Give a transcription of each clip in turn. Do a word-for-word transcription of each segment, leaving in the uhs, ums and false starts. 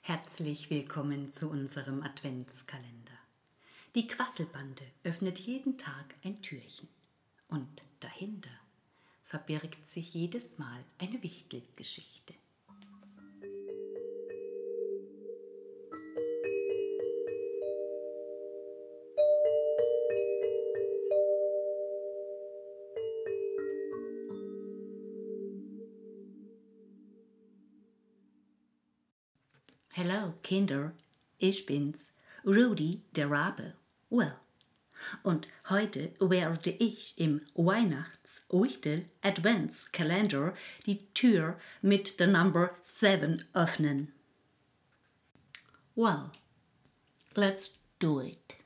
Herzlich willkommen zu unserem Adventskalender. Die Quasselbande öffnet jeden Tag ein Türchen und dahinter verbirgt sich jedes Mal eine Wichtelgeschichte. Hello Kinder, ich bin's, Rudi der Rabe. Well, und heute werde ich im Weihnachts-Wichtel-Adventskalender die Tür mit der Number seven öffnen. Well, let's do it.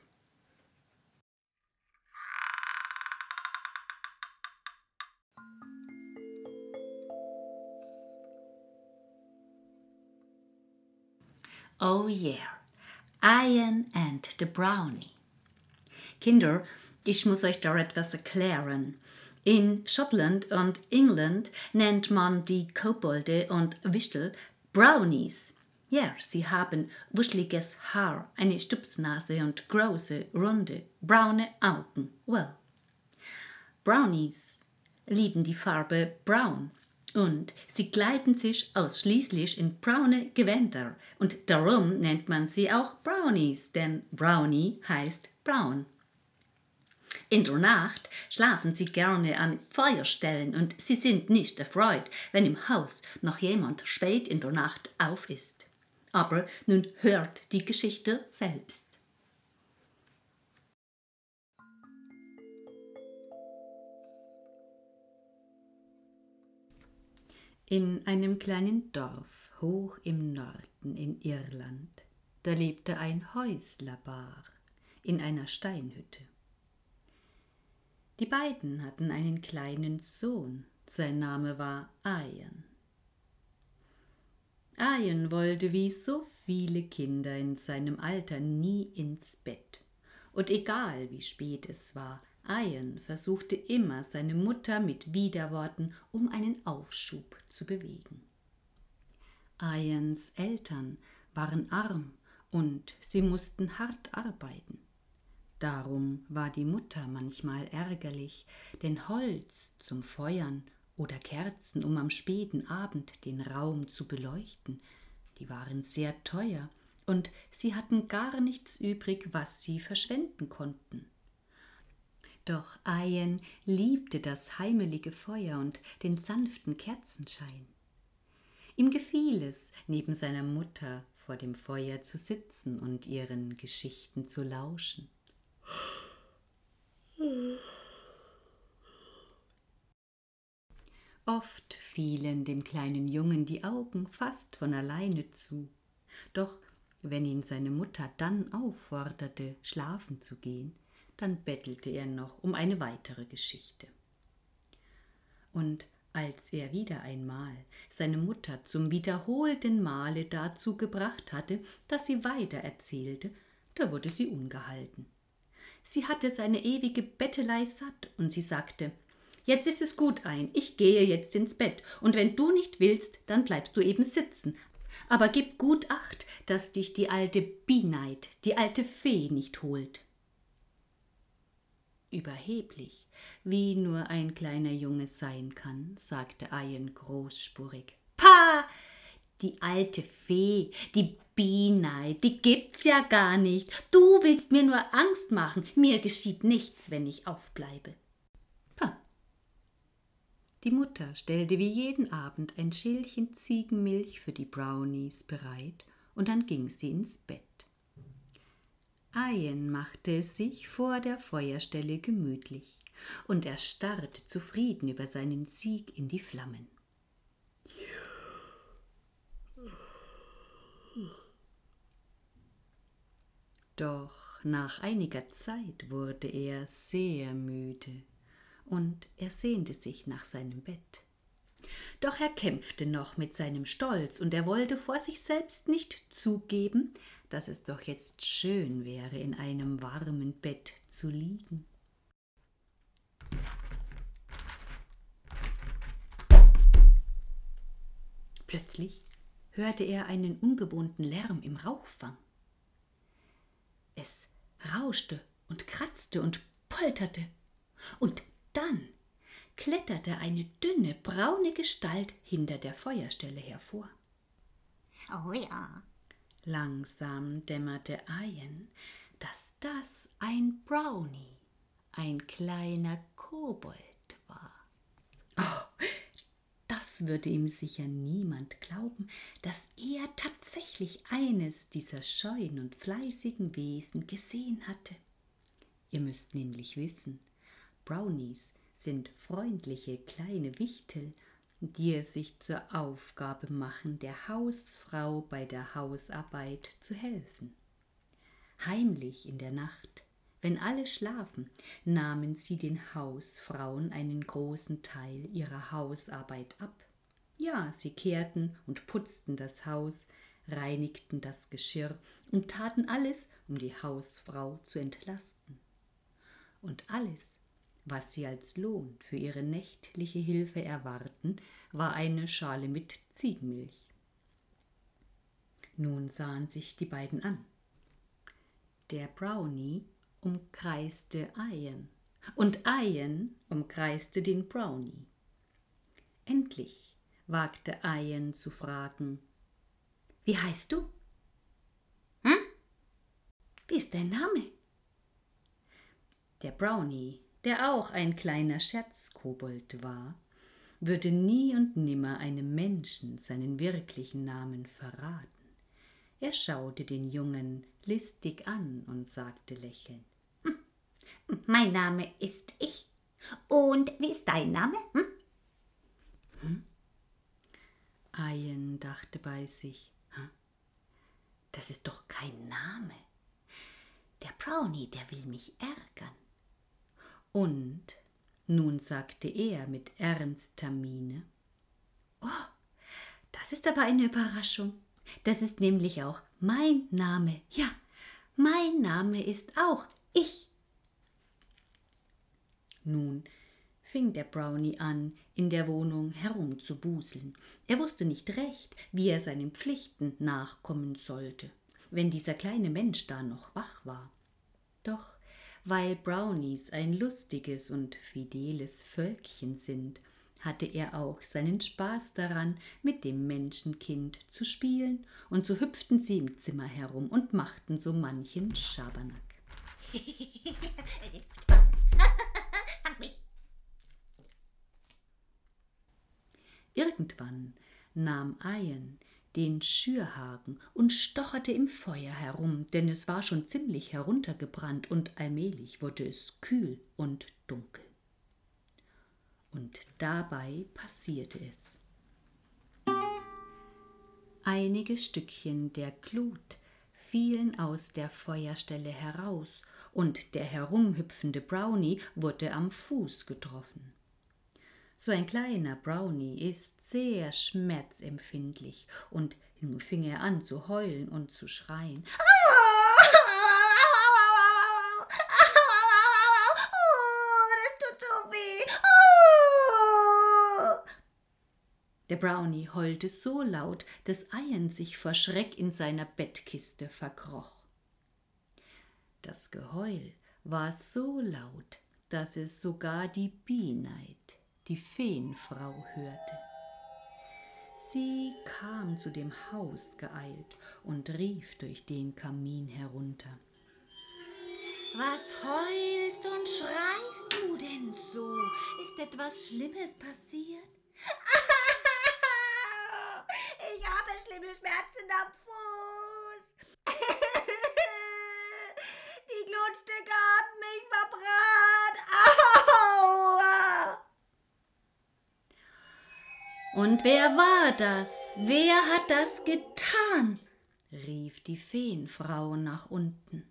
Oh yeah, Ian and the Brownie. Kinder, ich muss euch da etwas erklären. In Schottland und England nennt man die Kobolde und Wichtel Brownies. Ja, sie haben wuscheliges Haar, eine Stupsnase und große, runde, braune Augen. Well, Brownies lieben die Farbe braun. Und sie kleiden sich ausschließlich in braune Gewänder und darum nennt man sie auch Brownies, denn Brownie heißt braun. In der Nacht schlafen sie gerne an Feuerstellen und sie sind nicht erfreut, wenn im Haus noch jemand spät in der Nacht auf ist. Aber nun hört die Geschichte selbst. In einem kleinen Dorf hoch im Norden in Irland, da lebte ein Häuslerpaar in einer Steinhütte. Die beiden hatten einen kleinen Sohn, sein Name war Ian. Ian wollte wie so viele Kinder in seinem Alter nie ins Bett. Und egal wie spät es war, Ian versuchte immer, seine Mutter mit Widerworten um einen Aufschub zu bewegen. Ians Eltern waren arm und sie mussten hart arbeiten. Darum war die Mutter manchmal ärgerlich, denn Holz zum Feuern oder Kerzen, um am späten Abend den Raum zu beleuchten, die waren sehr teuer und sie hatten gar nichts übrig, was sie verschwenden konnten. Doch Ian liebte das heimelige Feuer und den sanften Kerzenschein. Ihm gefiel es, neben seiner Mutter vor dem Feuer zu sitzen und ihren Geschichten zu lauschen. Oft fielen dem kleinen Jungen die Augen fast von alleine zu, doch wenn ihn seine Mutter dann aufforderte, schlafen zu gehen, dann bettelte er noch um eine weitere Geschichte. Und als er wieder einmal seine Mutter zum wiederholten Male dazu gebracht hatte, dass sie weiter erzählte, da wurde sie ungehalten. Sie hatte seine ewige Bettelei satt und sie sagte: »Jetzt ist es gut, Ein, ich gehe jetzt ins Bett und wenn du nicht willst, dann bleibst du eben sitzen. Aber gib gut Acht, dass dich die alte Beenight, die alte Fee, nicht holt.« Überheblich, wie nur ein kleiner Junge sein kann, sagte Ian großspurig. »Pah! Die alte Fee, die Beenight, die gibt's ja gar nicht. Du willst mir nur Angst machen. Mir geschieht nichts, wenn ich aufbleibe.« Pah! Die Mutter stellte wie jeden Abend ein Schälchen Ziegenmilch für die Brownies bereit und dann ging sie ins Bett. Ian machte es sich vor der Feuerstelle gemütlich und er starrte zufrieden über seinen Sieg in die Flammen. Doch nach einiger Zeit wurde er sehr müde und er sehnte sich nach seinem Bett. Doch er kämpfte noch mit seinem Stolz und er wollte vor sich selbst nicht zugeben, dass es doch jetzt schön wäre, in einem warmen Bett zu liegen. Plötzlich hörte er einen ungewohnten Lärm im Rauchfang. Es rauschte und kratzte und polterte, und dann kletterte eine dünne, braune Gestalt hinter der Feuerstelle hervor. Oh ja. Langsam dämmerte Ian, dass das ein Brownie, ein kleiner Kobold war. Oh, das würde ihm sicher niemand glauben, dass er tatsächlich eines dieser scheuen und fleißigen Wesen gesehen hatte. Ihr müsst nämlich wissen, Brownies sind freundliche kleine Wichtel, die es sich zur Aufgabe machen, der Hausfrau bei der Hausarbeit zu helfen. Heimlich in der Nacht, wenn alle schlafen, nahmen sie den Hausfrauen einen großen Teil ihrer Hausarbeit ab. Ja, sie kehrten und putzten das Haus, reinigten das Geschirr und taten alles, um die Hausfrau zu entlasten. Und alles, was sie als Lohn für ihre nächtliche Hilfe erwarten, war eine Schale mit Ziegenmilch. Nun sahen sich die beiden an. Der Brownie umkreiste Ian und Ian umkreiste den Brownie. Endlich wagte Ian zu fragen: »Wie heißt du? Hm? Wie ist dein Name?« Der Brownie, der auch ein kleiner Scherzkobold war, würde nie und nimmer einem Menschen seinen wirklichen Namen verraten. Er schaute den Jungen listig an und sagte lächelnd: »Hm, mein Name ist ich. Und wie ist dein Name?« »Hm?« »Hm?« Ian dachte bei sich: »Das ist doch kein Name. Der Brownie, der will mich ärgern.« Und nun sagte er mit ernster Miene: »Oh, das ist aber eine Überraschung. Das ist nämlich auch mein Name. Ja, mein Name ist auch ich.« Nun fing der Brownie an, in der Wohnung herumzubuseln. Er wusste nicht recht, wie er seinen Pflichten nachkommen sollte, wenn dieser kleine Mensch da noch wach war. Doch weil Brownies ein lustiges und fideles Völkchen sind, hatte er auch seinen Spaß daran, mit dem Menschenkind zu spielen, und so hüpften sie im Zimmer herum und machten so manchen Schabernack. Fang mich. Irgendwann nahm Ian den Schürhaken und stocherte im Feuer herum, denn es war schon ziemlich heruntergebrannt und allmählich wurde es kühl und dunkel. Und dabei passierte es. Einige Stückchen der Glut fielen aus der Feuerstelle heraus, und der herumhüpfende Brownie wurde am Fuß getroffen. So ein kleiner Brownie ist sehr schmerzempfindlich, und nun fing er an zu heulen und zu schreien. Der Brownie heulte so laut, dass Ian sich vor Schreck in seiner Bettkiste verkroch. Das Geheul war so laut, dass es sogar die Bee-Night, die Feenfrau, hörte. Sie kam zu dem Haus geeilt und rief durch den Kamin herunter: »Was heulst und schreist du denn so? Ist etwas Schlimmes passiert?« Ich habe schlimme Schmerzen am Fuß. Die Glutstücke haben mich verbrannt. Aua! »Und wer war das? Wer hat das getan?« rief die Feenfrau nach unten.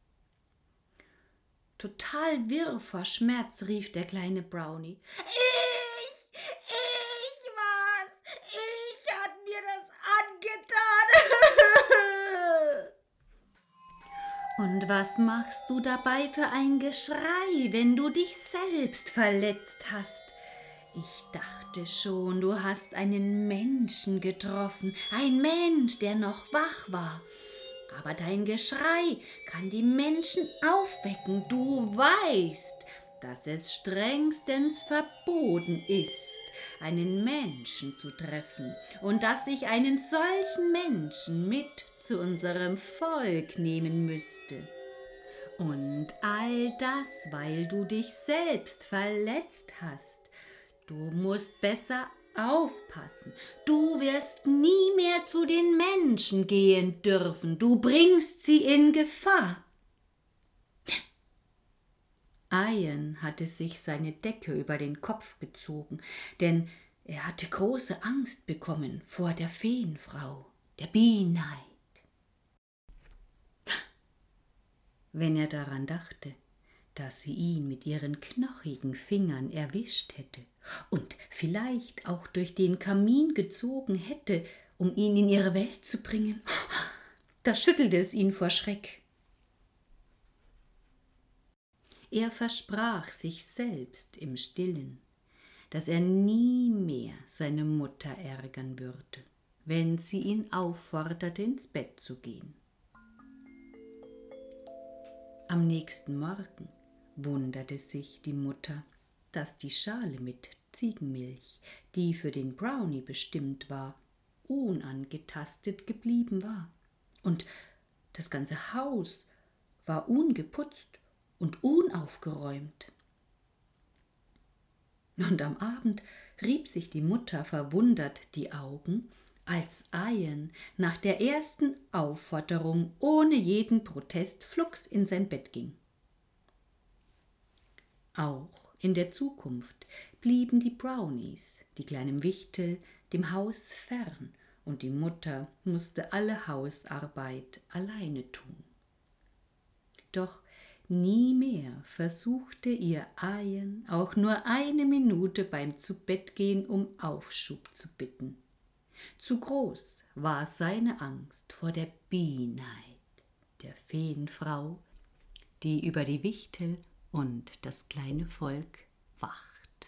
Total wirr vor Schmerz rief der kleine Brownie: Ich, ich war's. Ich hat mir das angetan. »Und was machst du dabei für ein Geschrei, wenn du dich selbst verletzt hast? Ich dachte schon, du hast einen Menschen getroffen, ein Mensch, der noch wach war. Aber dein Geschrei kann die Menschen aufwecken. Du weißt, dass es strengstens verboten ist, einen Menschen zu treffen und dass ich einen solchen Menschen mit zu unserem Volk nehmen müsste. Und all das, weil du dich selbst verletzt hast. Du musst besser aufpassen. Du wirst nie mehr zu den Menschen gehen dürfen. Du bringst sie in Gefahr. Ian hatte sich seine Decke über den Kopf gezogen, denn er hatte große Angst bekommen vor der Feenfrau, der Bee-Night. Wenn er daran dachte, dass sie ihn mit ihren knochigen Fingern erwischt hätte und vielleicht auch durch den Kamin gezogen hätte, um ihn in ihre Welt zu bringen, da schüttelte es ihn vor Schreck. Er versprach sich selbst im Stillen, dass er nie mehr seine Mutter ärgern würde, wenn sie ihn aufforderte, ins Bett zu gehen. Am nächsten Morgen wunderte sich die Mutter, dass die Schale mit Ziegenmilch, die für den Brownie bestimmt war, unangetastet geblieben war. Und das ganze Haus war ungeputzt und unaufgeräumt. Und am Abend rieb sich die Mutter verwundert die Augen, als Ian nach der ersten Aufforderung ohne jeden Protest flugs in sein Bett ging. Auch in der Zukunft blieben die Brownies, die kleinen Wichtel, dem Haus fern, und die Mutter musste alle Hausarbeit alleine tun. Doch nie mehr versuchte ihr Ian auch nur eine Minute beim Zubettgehen um Aufschub zu bitten. Zu groß war seine Angst vor der Bee-Night, der Feenfrau, die über die Wichtel und das kleine Volk wacht.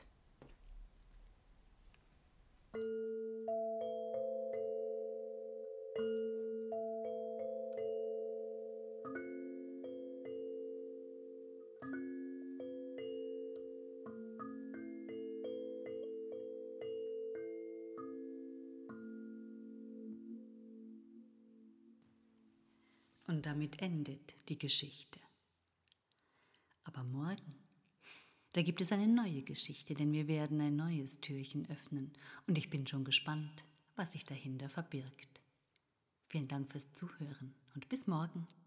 Und damit endet die Geschichte. Aber morgen, da gibt es eine neue Geschichte, denn wir werden ein neues Türchen öffnen und ich bin schon gespannt, was sich dahinter verbirgt. Vielen Dank fürs Zuhören und bis morgen.